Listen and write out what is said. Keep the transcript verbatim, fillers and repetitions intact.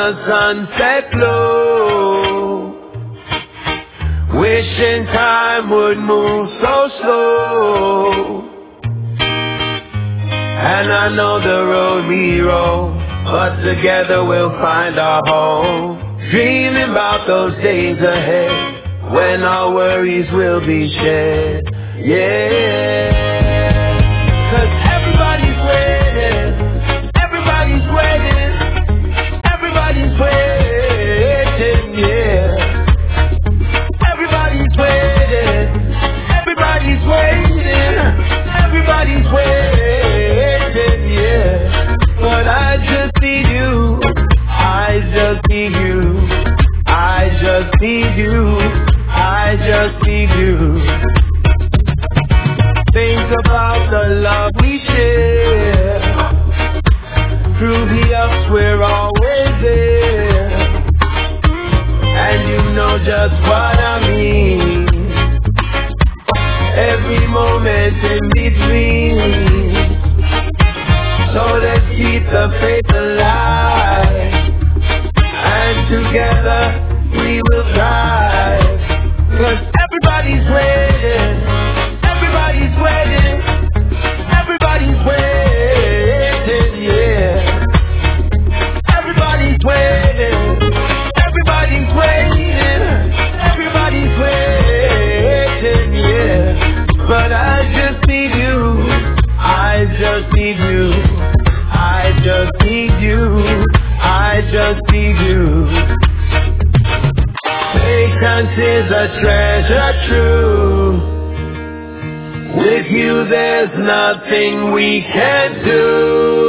the sunset glow. Wishing time would move so slow. And I know the road we roll, but together we'll find our home. Dreaming about those days ahead, when our worries will be shared. Yeah. Cause everybody's waiting, everybody's waiting, everybody's waiting, yeah. Everybody's waiting, everybody's waiting, everybody's waiting, yeah. But I just need you, I just need you, I just need you, I just need you. Think about the love we share. Through the ups we're always there. And you know just what I mean. Every moment in between. So let's keep the faith alive. And together we will thrive. Cause everybody's waiting. Everybody's waiting. Everybody's waiting, yeah. Everybody's waiting. Everybody's waiting. Everybody's waiting, yeah. But I just need you. I just need you. I just need you. I just need you. Patience is a treasure true. With you there's nothing we can't do.